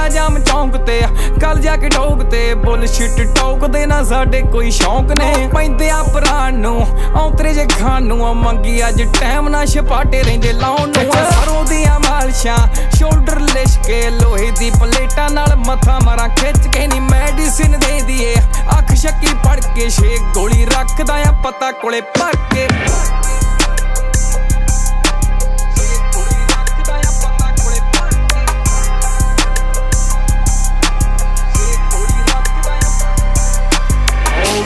ਆ ਜਾਮ ਚੌਂਕ ਤੇ ਕੱਲ ਜਾ ਕੇ ਠੋਕ ਤੇ ਬੁੱਲਸ਼ਿਟ ਟੋਕਦੇ ਨਾ ਸਾਡੇ ਕੋਈ ਸ਼ੌਂਕ ਨੇ ਪੈਂਦੇ ਆ ਭਰਾਨ ਨੂੰ ਔਂਤਰੇ ਜੇ ਖਾਣ ਨੂੰ ਮੰਗੀ ਅੱਜ ਟਾਈਮ ਨਾ ਛਪਾਟੇ ਰਹਿੰਦੇ ਲਾਉਣ ਨੂੰ ਸਰੋਂ ਦੀਆਂ ਮਾਲਸ਼ਾਂ ਸ਼ੋਲਡਰ ਲਿਸ਼ਕੇ ਲੋਹੇ ਦੀ ਪਲੇਟਾਂ ਨਾਲ ਮੱਥਾ ਮਾਰਾਂ ਖਿੱਚ ਕੇ ਨੀ ਮੈਡੀਸਿਨ ਦੇ ਦੀਏ ਅੱਖ ਸ਼ੱਕੀ ਪੜ ਕੇ 6 ਗੋਲੀ ਰੱਖਦਾ ਆ ਪਤਾ ਕੋਲੇ ਭਰ ਕੇ